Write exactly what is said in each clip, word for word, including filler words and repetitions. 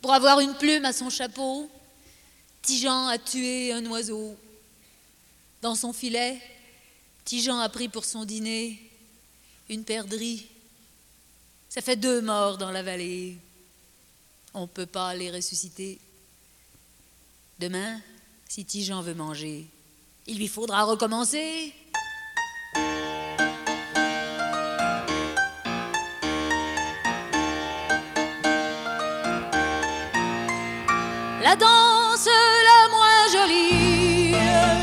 pour avoir une plume à son chapeau, Tigean a tué un oiseau. Dans son filet, Tigean a pris pour son dîner une perdrix. Ça fait deux morts dans la vallée. On ne peut pas les ressusciter. Demain, si Tigean veut manger, il lui faudra recommencer. La danse la moins jolie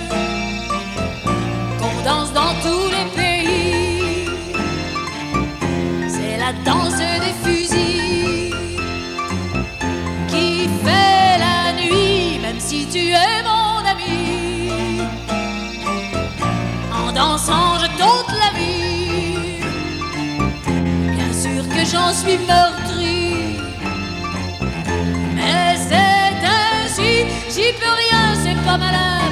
qu'on danse dans tous les pays, c'est la danse des fusils qui fait la nuit, même si tu es mon ami. En dansant je t'ôte la vie, bien sûr que j'en suis meurtri, mais c'est j'y peux rien, c'est pas malin.